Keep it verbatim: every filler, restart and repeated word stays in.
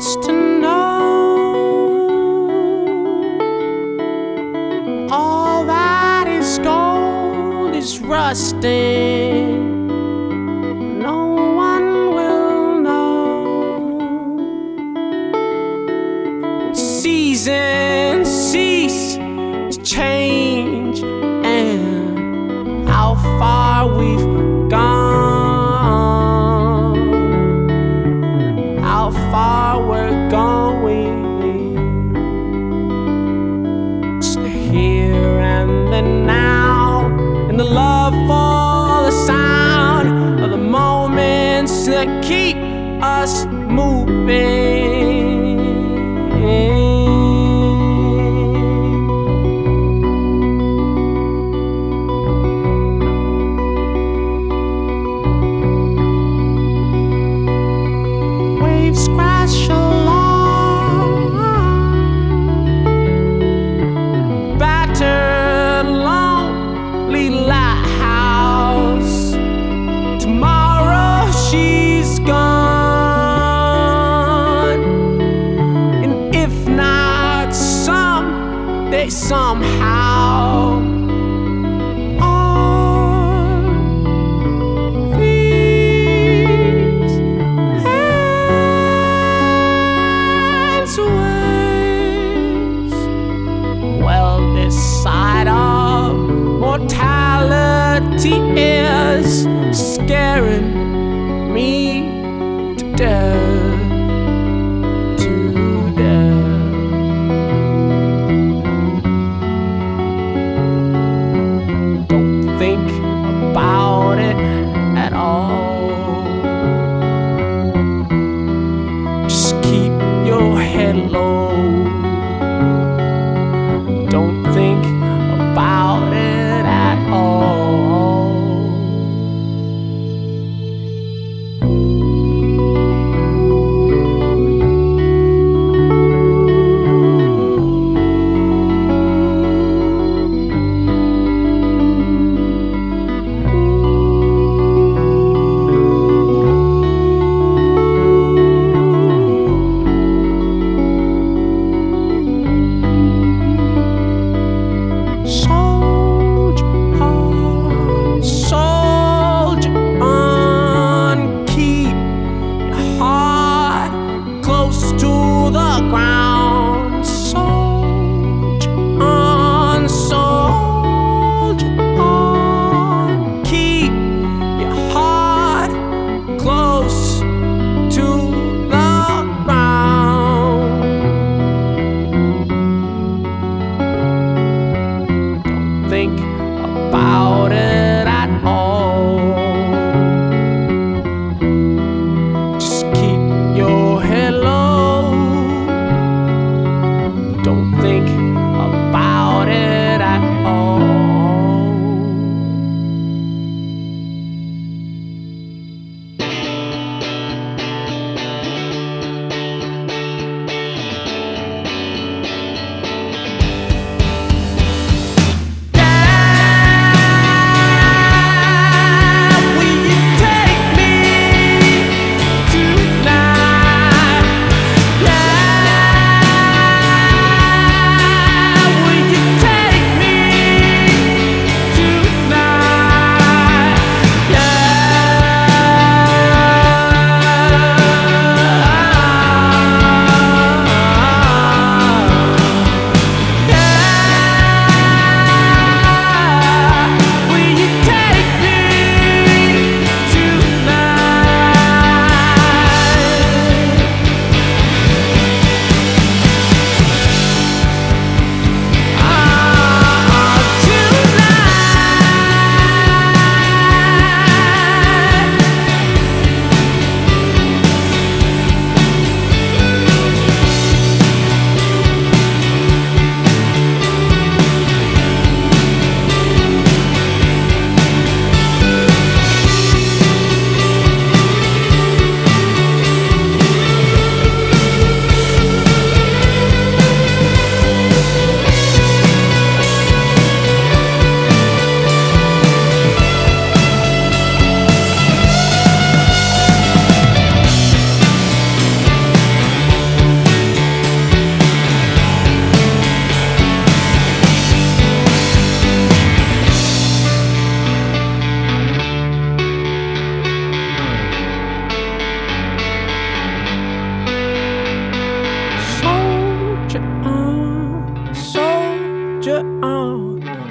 wants to know all that is gold is rusting. No one will know. Seasons cease to change, and how far we've gone, how far we're going. Just the here and the now, and the love for the sound of the moments that keep us moving. Waves crash along, battered, lonely lighthouse. Tomorrow she's gone, and if not someday, somehow, on these hands ways, well, this side of mortality is scaring me to death, to death. Don't think about it at all. Just keep your head low. Don't think about it at all. Soldier on, soldier on, keep your heart close to the ground. Soldier on, soldier on, keep your heart close to the ground. Think about it at all. Just keep your head low. Don't think about it at all. Oh,